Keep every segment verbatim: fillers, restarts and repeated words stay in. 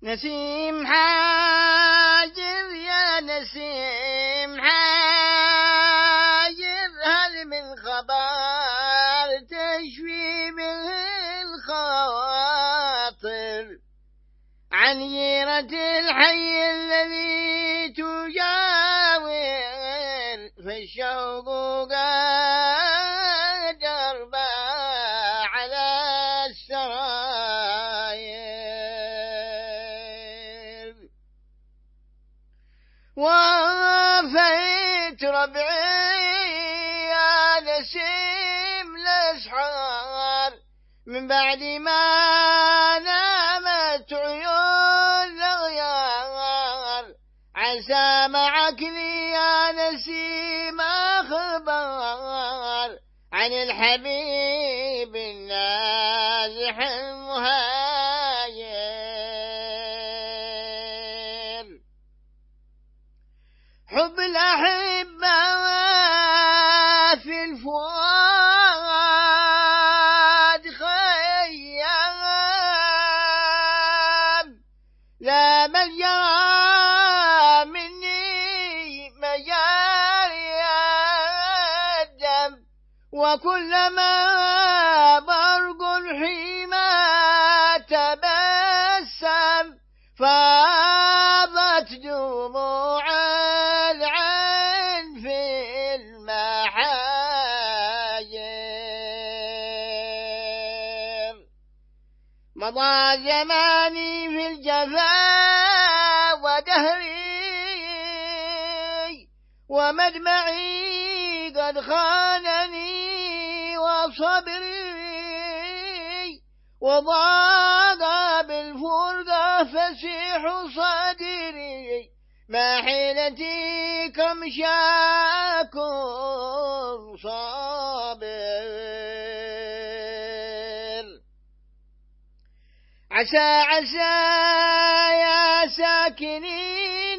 نسيم حاجر يا نسيم حاجر، هل من خبر تشفي به الخواطر عن غيرة الحي الذي تجاور، فالشوق قد أربى على السراير. وفيت ربعي يا نسيم الأسحار، من بعد ما نامت عيون الغيار، عسى معك لي يا نسيم أخبار عن الحبيب النازح المهاجر. حب الأحبة في الفؤاد خيام، لا ملجأ مني مجاري الدم، وكلما برق الحمى تبسم، فاضت دموع العين في المحاجر. مضى زماني في الجفا ودهري، ومدمعي قد خانني وصبري، وضاق بالفرقة فسيح صدري، ما حيلتي كم شاكر صابر. عسى عسى يا ساكني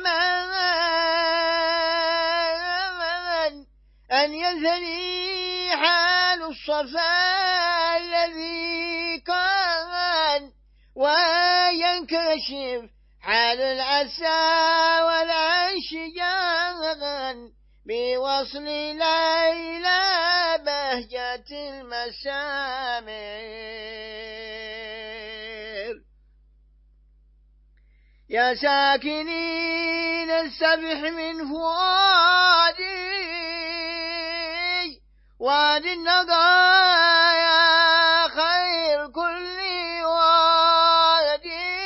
النعمان أن يزني حال الصفا الذي كان، وينكشف حال العسى والعشيان، بوصل ليلى بهجة المسامر. يا ساكنين السبح من فؤادي، وادي النقايا خير كل وادي،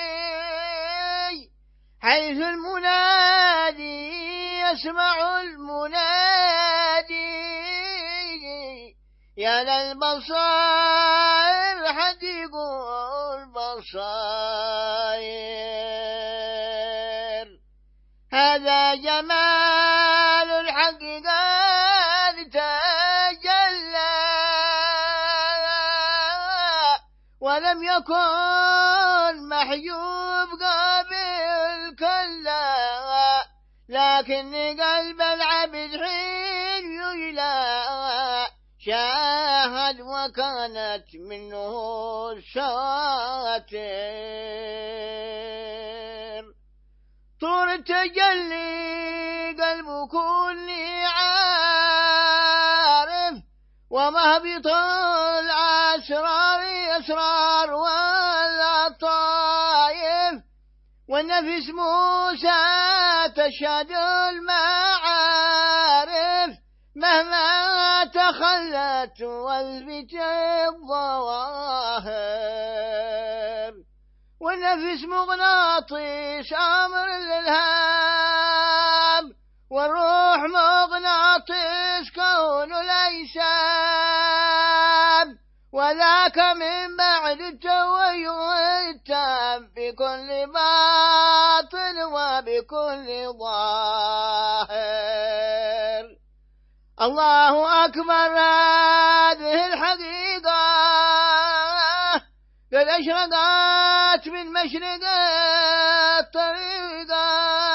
حيث المنادي يسمع المنادي، يا للبصائر حديق البصائر. هذا جمال الحق قد تجلى، ولم يكن محجوب قبل كلا، لكن قلب العبد حين يجلى شاهد، وكانت منه السواتر. طور التجلي قلب كل عارف، ومهبط الأسرار أسرار واللطائف، والنفس موسى تشهد المعارف، مهما تخلت والبت الظواهر. والنفس مغناطيس أمر الإلهام، والروح مغناطيس كون الأجسام، وذاك من بعد التويل التام بكل باطن وبكل ظاهر. الله أكبر، هذه الحقيقة قد أشرقت من مشرق الطريقة،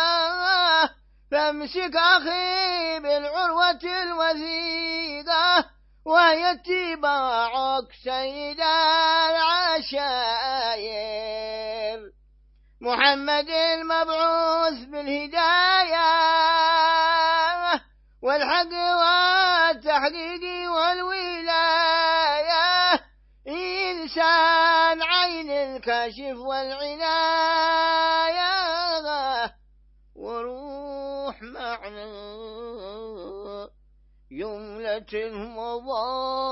فامسك أخي بالعروة الوثيقة، وهي اتباعك سيد العشاير. محمد المبعوث بالهداية والحق والتحقيق والولاية، إنسان عين الكاشف والعناية، وروح معنى جملة المضى